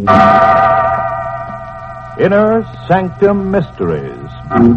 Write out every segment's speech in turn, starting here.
Inner Sanctum Mysteries.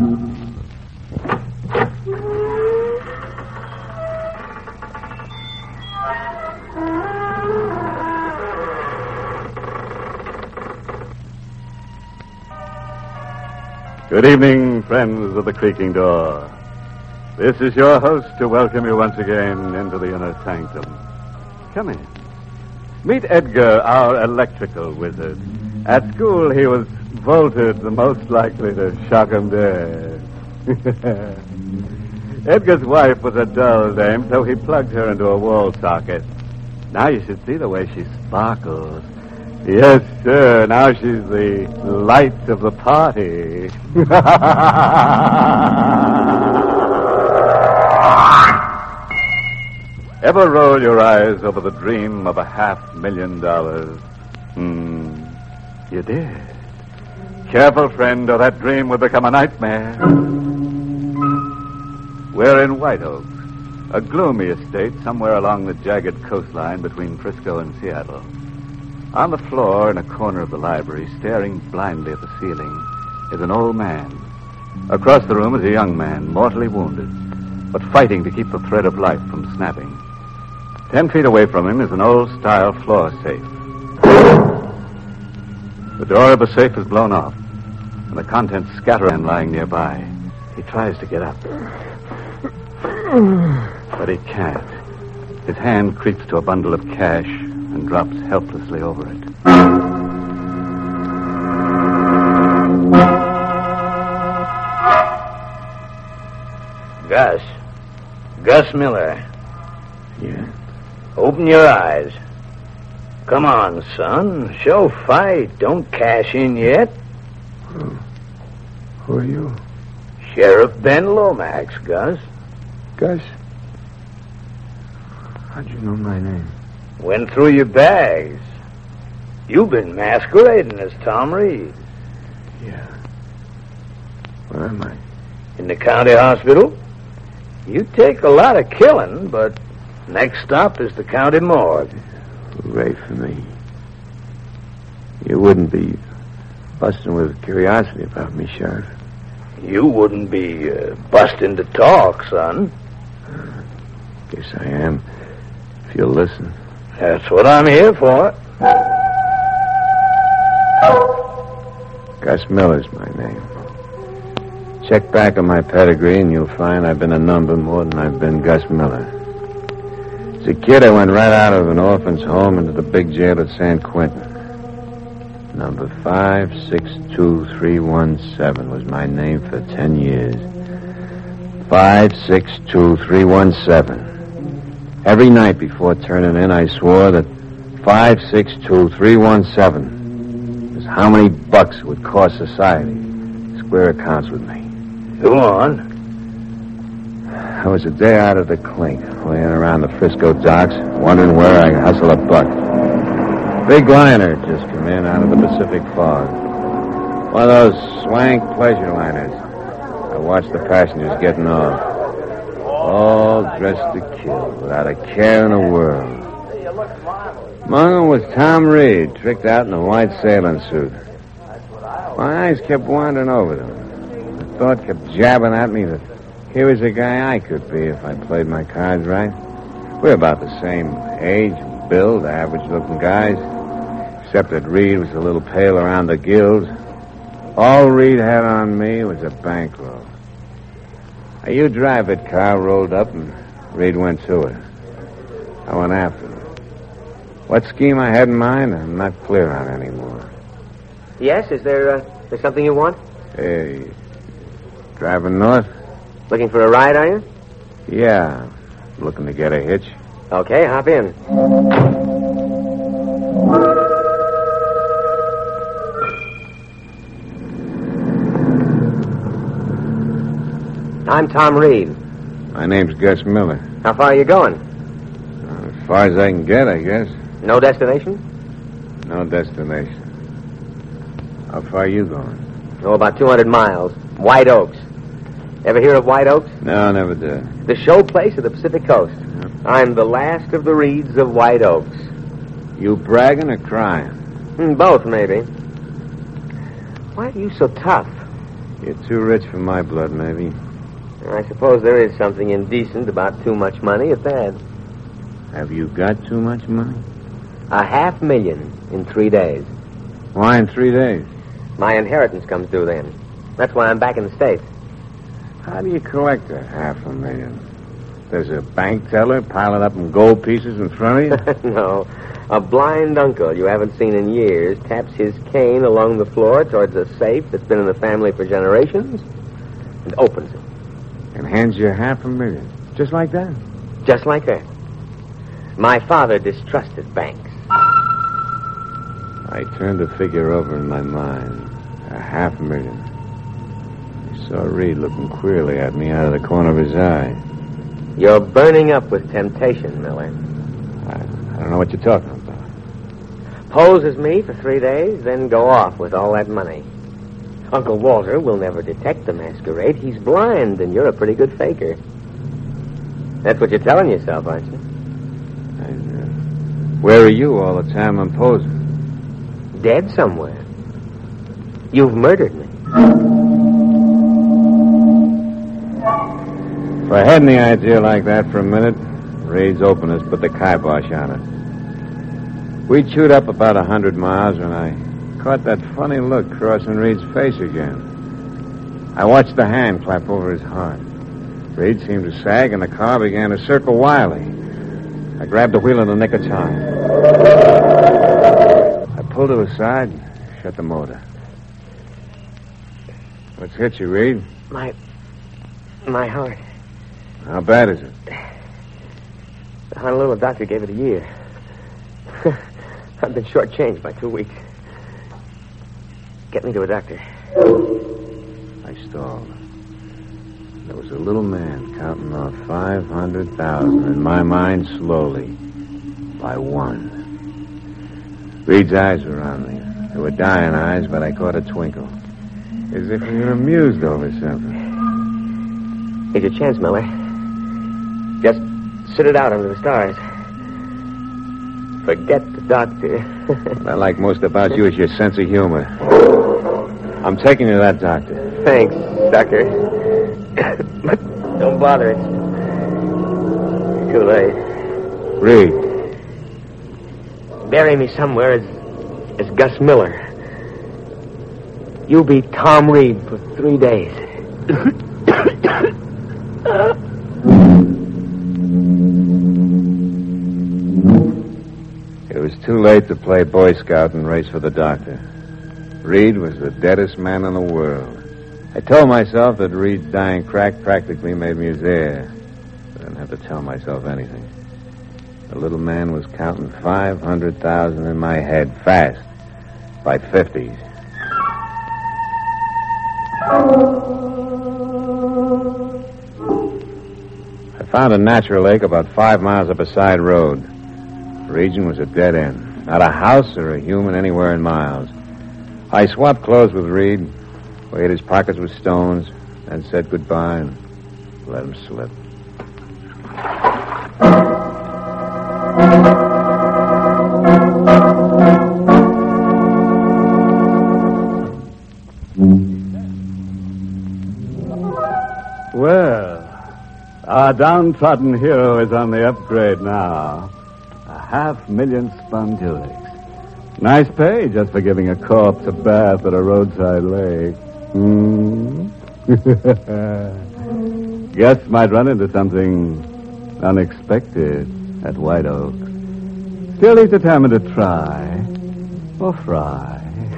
Good evening, friends of the creaking door. This is your host to welcome you once again into the inner sanctum. Come in. Meet Edgar, our electrical wizard. At school, he was voted the most likely to shock 'em dead. Edgar's wife was a dull dame, so he plugged her into a wall socket. Now you should see the way she sparkles. Yes, sir. Now she's the light of the party. Ever roll your eyes over the dream of $500,000? You did. Careful, friend, or that dream will become a nightmare. We're in White Oaks, a gloomy estate somewhere along the jagged coastline between Frisco and Seattle. On the floor in a corner of the library, staring blindly at the ceiling, is an old man. Across the room is a young man, mortally wounded, but fighting to keep the thread of life from snapping. 10 feet away from him is an old-style floor safe. The door of the safe is blown off, and the contents scatter and lying nearby. He tries to get up, but he can't. His hand creeps to a bundle of cash and drops helplessly over it. Gus Miller. Yeah? Open your eyes. Come on, son. Show fight. Don't cash in yet. Who are you? Sheriff Ben Lomax, Gus. Gus? How'd you know my name? Went through your bags. You've been masquerading as Tom Reed. Yeah. Where am I? In the county hospital. You take a lot of killing, but next stop is the county morgue. Hooray for me. You wouldn't be busting with curiosity about me, Sheriff. You wouldn't be busting to talk, son. Guess I am, if you'll listen. That's what I'm here for. Gus Miller's my name. Check back on my pedigree and you'll find I've been a number more than I've been Gus Miller. As a kid, I went right out of an orphan's home into the big jail at San Quentin. Number 562317 was my name for 10 years. 562317. Every night before turning in, I swore that 562317 was how many bucks it would cost society to square accounts with me. Go on. I was a day out of the clink, laying around the Frisco docks, wondering where I could hustle a buck. Big liner just come in out of the Pacific fog. One of those swank pleasure liners. I watched the passengers getting off. All dressed to kill, without a care in the world. Among them was Tom Reed, tricked out in a white sailing suit. My eyes kept wandering over them. The thought kept jabbing at me that here was a guy I could be if I played my cards right. We're about the same age, build, average-looking guys, except that Reed was a little pale around the gills. All Reed had on me was a bankroll. A U-Drive-It car rolled up, and Reed went to it. I went after him. What scheme I had in mind, I'm not clear on anymore. Yes, is there something you want? Hey, driving north? Looking for a ride, are you? Yeah, looking to get a hitch. Okay, hop in. I'm Tom Reed. My name's Gus Miller. How far are you going? As far as I can get, I guess. No destination? No destination. How far are you going? Oh, about 200 miles. White Oaks. Ever hear of White Oaks? No, never did. The show place of the Pacific Coast. I'm the last of the Reeds of White Oaks. You bragging or crying? Both, maybe. Why are you so tough? You're too rich for my blood, maybe. I suppose there is something indecent about too much money at that. Have you got too much money? $500,000 in 3 days. Why in 3 days? My inheritance comes due then. That's why I'm back in the States. How do you collect $500,000? There's a bank teller piling up in gold pieces in front of you? No. A blind uncle you haven't seen in years taps his cane along the floor towards a safe that's been in the family for generations and opens it. And hands you $500,000. Just like that? Just like that. My father distrusted banks. I turned the figure over in my mind. $500,000. I saw Reed looking queerly at me out of the corner of his eye. You're burning up with temptation, Miller. I don't know what you're talking about. Pose as me for 3 days, then go off with all that money. Uncle Walter will never detect the masquerade. He's blind, and you're a pretty good faker. That's what you're telling yourself, aren't you? Where are you all the time I'm posing? Dead somewhere. You've murdered me. If I had any idea like that for a minute, Reed's openness put the kibosh on it. We chewed up about 100 miles when I caught that funny look crossing Reed's face again. I watched the hand clap over his heart. Reed seemed to sag, and the car began to circle wildly. I grabbed the wheel in the nick of time. I pulled to the side and shut the motor. What's hit you, Reed? My heart. How bad is it? The Honolulu doctor gave it a year. I've been shortchanged by 2 weeks. Get me to a doctor. I stalled. There was a little man counting off 500,000 in my mind slowly, by one. Reed's eyes were on me. They were dying eyes, but I caught a twinkle. As if he were amused over something. Here's your chance, Miller. Just sit it out under the stars. Forget the doctor. What I like most about you is your sense of humor. I'm taking you to that doctor. Thanks, sucker. But don't bother. It's too late. Reed. Bury me somewhere as Gus Miller. You'll be Tom Reed for 3 days. It was too late to play Boy Scout and race for the doctor. Reed was the deadest man in the world. I told myself that Reed's dying crack practically made me his heir. I didn't have to tell myself anything. The little man was counting 500,000 in my head fast, by 50s. I found a natural lake about 5 miles up a side road. The region was a dead end. Not a house or a human anywhere in miles. I swapped clothes with Reed, weighed his pockets with stones, and said goodbye and let him slip. Well, our downtrodden hero is on the upgrade now. 500,000 spondulics. Nice pay just for giving a corpse a bath at a roadside lake. Guess might run into something unexpected at White Oak. Still, he's determined to try or fry.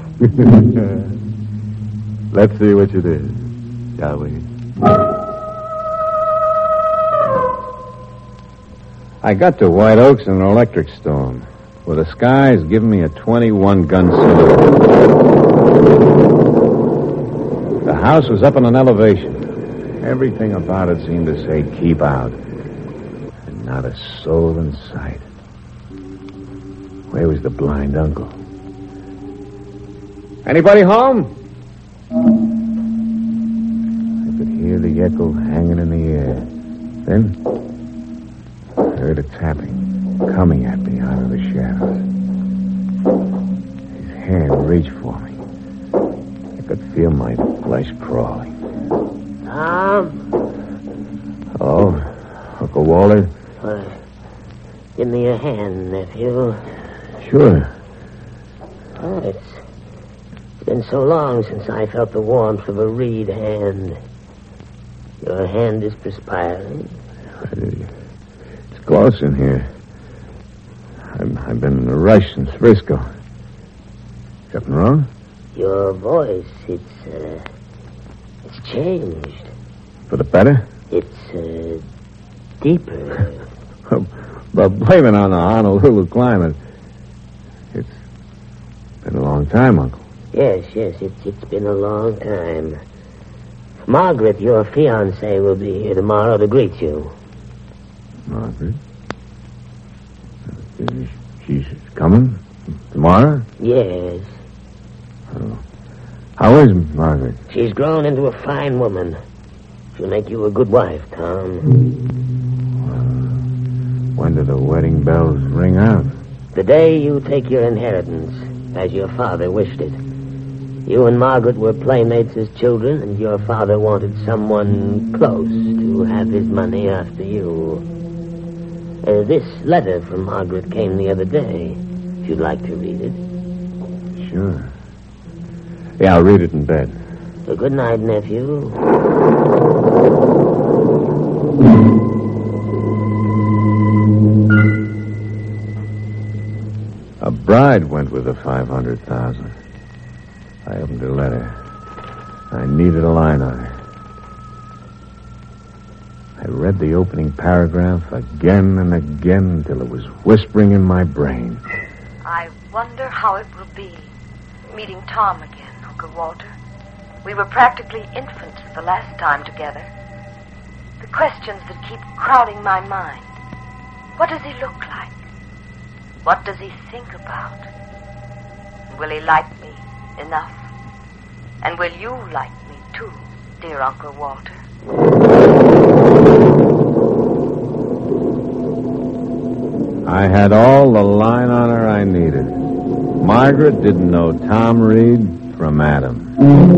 Let's see which it is, shall we? I got to White Oaks in an electric storm, where the skies giving me a 21-gun salute. The house was up on an elevation. Everything about it seemed to say, keep out. And not a soul in sight. Where was the blind uncle? Anybody home? I could hear the echo hanging in the air. Then I heard a tapping coming at me out of the shadows. His hand reach for me. I could feel my flesh crawling. Oh, Uncle Walter? Give me a hand, nephew. Sure. Oh, it's been so long since I felt the warmth of a reed hand. Your hand is perspiring. It's close in here. I've been in a rush since Frisco. Something wrong? Your voice, it's changed. For the better? It's, deeper. But blame it on the Honolulu climate. It's been a long time, Uncle. Yes, it's been a long time. Margaret, your fiancée, will be here tomorrow to greet you. Margaret? She's coming tomorrow? Yes. Oh. How is Margaret? She's grown into a fine woman. She'll make you a good wife, Tom. When do the wedding bells ring out? The day you take your inheritance, as your father wished it. You and Margaret were playmates as children, and your father wanted someone close to have his money after you. This letter from Margaret came the other day. If you'd like to read it. Sure. Yeah, I'll read it in bed. Good night, nephew. A bride went with the $500,000. I opened her letter. I needed a line on her. I read the opening paragraph again and again until it was whispering in my brain. I wonder how it will be meeting Tom again, Uncle Walter. We were practically infants the last time together. The questions that keep crowding my mind. What does he look like? What does he think about? Will he like me enough? And will you like me too, dear Uncle Walter? I had all the line on her I needed. Margaret didn't know Tom Reed from Adam.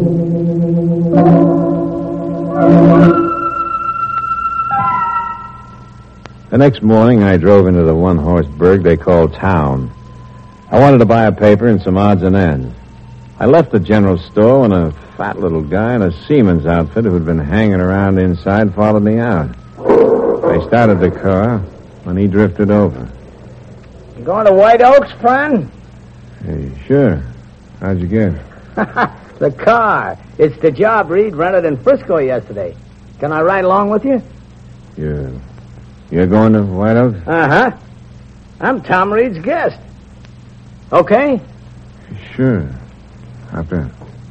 The next morning, I drove into the one-horse burg they call town. I wanted to buy a paper and some odds and ends. I left the general store when a fat little guy in a seaman's outfit who had been hanging around inside followed me out. I started the car when he drifted over. You going to White Oaks, friend? Hey, sure. How'd you get it? The car. It's the job Reed rented in Frisco yesterday. Can I ride along with you? You're going to White Oaks? Uh-huh. I'm Tom Reed's guest. Okay? Sure. Hop in.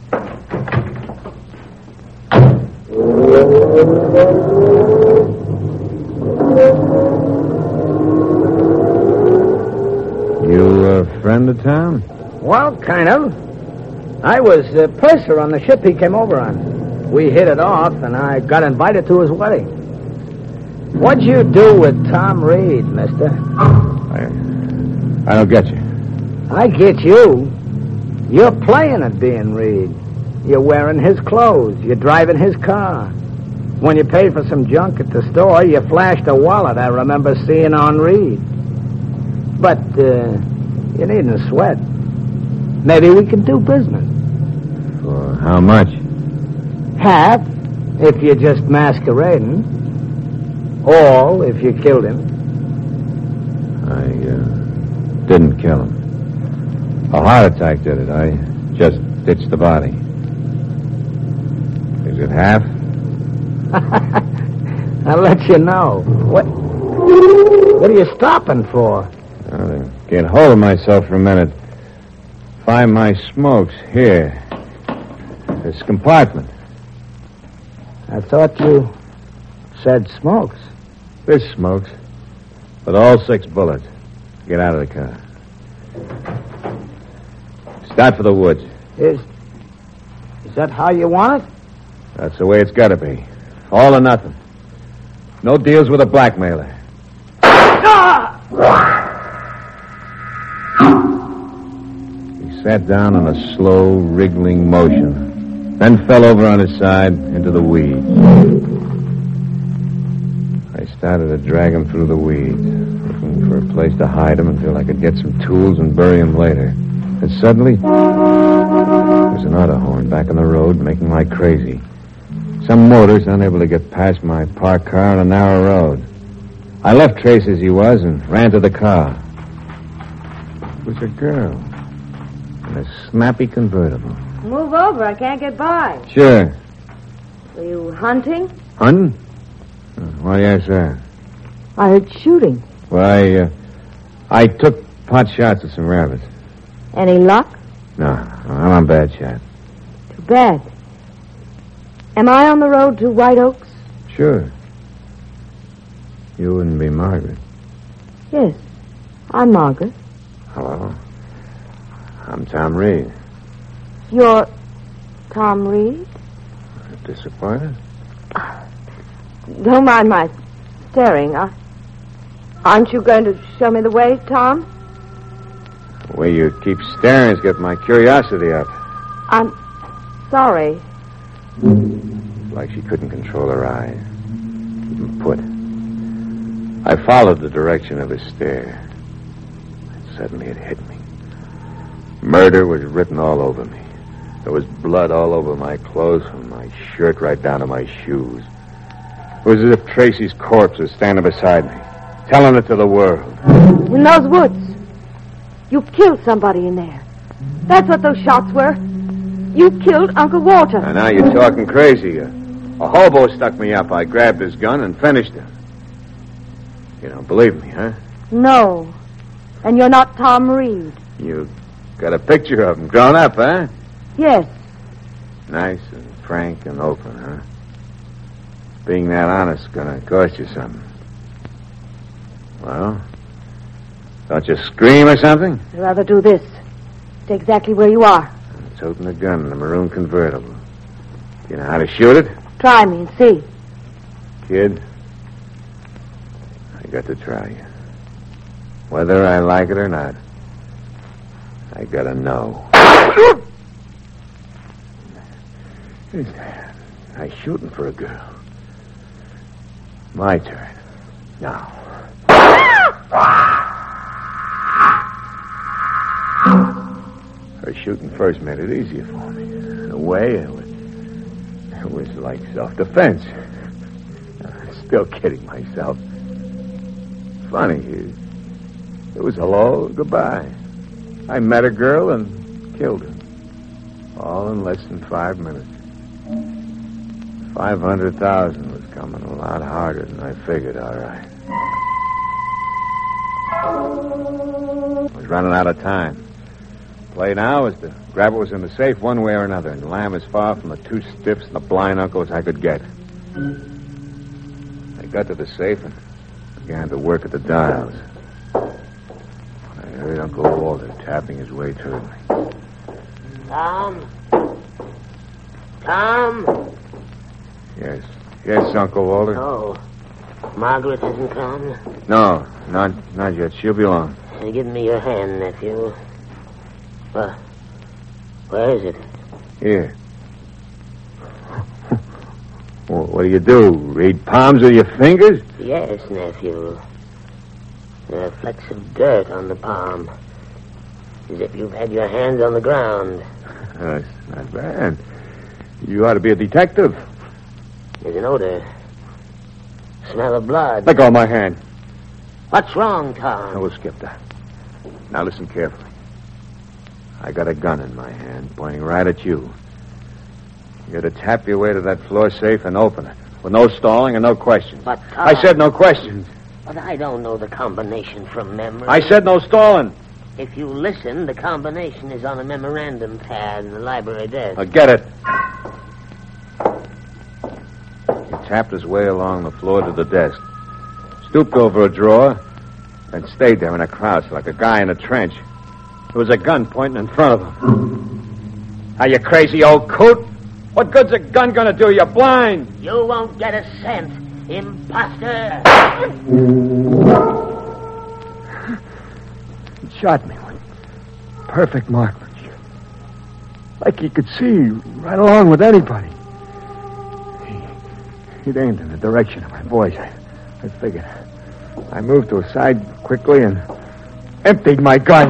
You a friend of Tom? Well, kind of. I was a purser on the ship he came over on. We hit it off, and I got invited to his wedding. What'd you do with Tom Reed, mister? I don't get you. I get you. You're playing at being Reed. You're wearing his clothes. You're driving his car. When you paid for some junk at the store, you flashed a wallet I remember seeing on Reed. But, you needn't sweat. Maybe we can do business. For how much? Half, if you're just masquerading. All, if you killed him. I didn't kill him. A heart attack did it. I just ditched the body. Is it half? I'll let you know. What are you stopping for? I'll get hold of myself for a minute. Find my smokes here. This compartment. I thought you said smokes. This smokes. With all 6 bullets. Get out of the car. Start for the woods. Is that how you want it? That's the way it's got to be. All or nothing. No deals with a blackmailer. He sat down in a slow, wriggling motion, then fell over on his side into the weeds. I started to drag him through the weeds, looking for a place to hide him until I could get some tools and bury him later. And suddenly, there was an auto horn back on the road making like crazy. Some motorist unable to get past my parked car on a narrow road. I left Trace as he was and ran to the car. It was a girl in a snappy convertible. Move over. I can't get by. Sure. Were you hunting? Hunting? Why do you ask that? I heard shooting. Why, I took pot shots at some rabbits. Any luck? No, I'm on bad shot. Too bad. Am I on the road to White Oaks? Sure. You wouldn't be Margaret. Yes. I'm Margaret. Hello. I'm Tom Reed. You're Tom Reed? Disappointed? Don't mind my staring. Aren't you going to show me the way, Tom? The way you keep staring's got my curiosity up. I'm sorry. Like she couldn't control her eyes. Even put. I followed the direction of his stare. And suddenly it hit me. Murder was written all over me. There was blood all over my clothes, from my shirt right down to my shoes. It was as if Tracy's corpse was standing beside me, telling it to the world. In those woods. You killed somebody in there. That's what those shots were. You killed Uncle Walter. And now you're talking crazy. A hobo stuck me up. I grabbed his gun and finished him. You don't believe me, huh? No. And you're not Tom Reed. You got a picture of him grown up, huh? Yes. Nice and frank and open, huh? Being that honest gonna cost you something. Well, don't you scream or something? I'd rather do this. Stay exactly where you are. I'm toting a gun in a maroon convertible. Do you know how to shoot it? Try me and see. Kid, I got to try you. Whether I like it or not, I gotta know. I'm shooting for a girl. My turn. Now. Her shooting first made it easier for me. In a way, it was like self-defense. I'm still kidding myself. Funny, it was hello, goodbye. I met a girl and killed her. All in less than 5 minutes. 500,000 was coming a lot harder than I figured, all right. I was running out of time. Play now is to grab what was in the safe one way or another and lam as far from the two stiffs and the blind uncle as I could get. I got to the safe and began to work at the dials. I heard Uncle Walter tapping his way toward me. Tom? Tom? Yes, Uncle Walter. Oh, Margaret hasn't come? No, not yet. She'll be along. Give me your hand, nephew. Well, where is it? Here. Well, what do? Read palms with your fingers? Yes, nephew. There are flecks of dirt on the palm. As if you've had your hands on the ground. That's not bad. You ought to be a detective. There's an odor. Smell of blood. Let go of my hand. What's wrong, Tom? No, we'll skip that. Now listen carefully. I got a gun in my hand, pointing right at you. You're to tap your way to that floor safe and open it. With no stalling and no questions. But, Tom... I said no questions. But I don't know the combination from memory. I said no stalling. If you listen, the combination is on a memorandum pad in the library desk. I'll get it. He tapped his way along the floor to the desk. Stooped over a drawer and stayed there in a crouch like a guy in a trench. There was a gun pointing in front of him. Are you crazy, old coot? What good's a gun gonna do? You're blind. You won't get a cent, imposter. He shot me with perfect marksmanship. like he could see right along with anybody. He'd aimed in the direction of my voice. I figured. I moved to a side quickly and emptied my gun.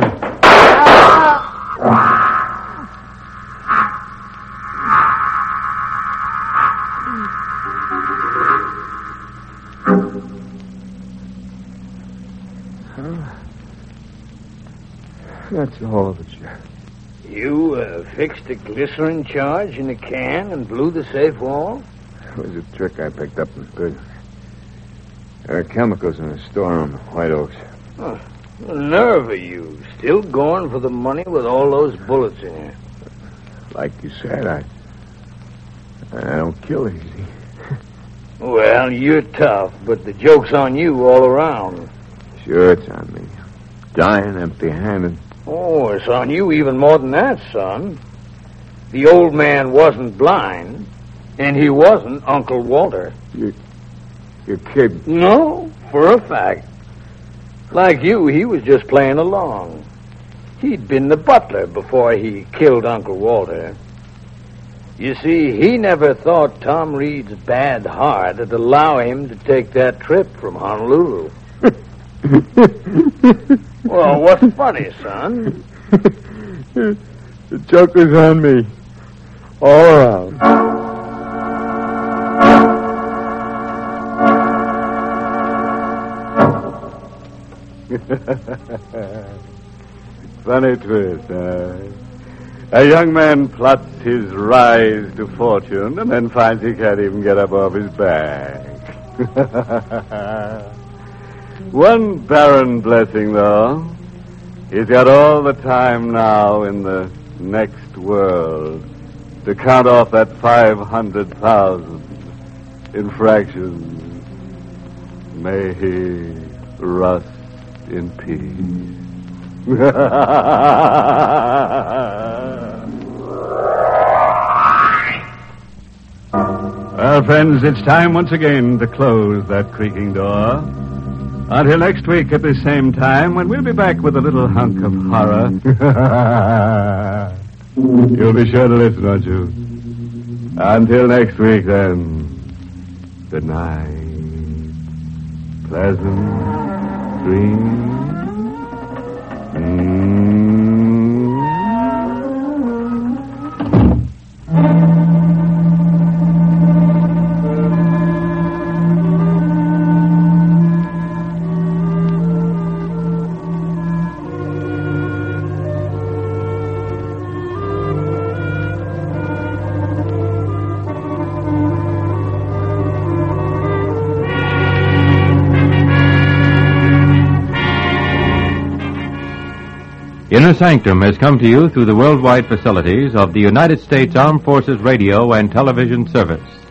That's all of it, Sheriff. You fixed a glycerin charge in a can and blew the safe wall? It was a trick I picked up in prison. There are chemicals in the storeroom at White Oaks. Oh, the nerve of you. Still going for the money with all those bullets in you. Like you said, I don't kill easy. Well, you're tough, but the joke's on you all around. Sure, it's on me. Dying empty-handed. Oh, it's on you even more than that, son. The old man wasn't blind, and he wasn't Uncle Walter. You're kidding. No, for a fact. Like you, he was just playing along. He'd been the butler before he killed Uncle Walter. You see, he never thought Tom Reed's bad heart would allow him to take that trip from Honolulu. Well, what's funny, son? The joke is on me. All around. Funny twist, A young man plots his rise to fortune and then finds he can't even get up off his back. One barren blessing, though. He's got all the time now in the next world to count off that 500,000 in fractions. May he rust in peace. Well, friends, it's time once again to close that creaking door. Until next week at the same time, when we'll be back with a little hunk of horror. You'll be sure to listen, won't you? Until next week, then. Good night. Pleasant dreams. Inner Sanctum has come to you through the worldwide facilities of the United States Armed Forces Radio and Television Service.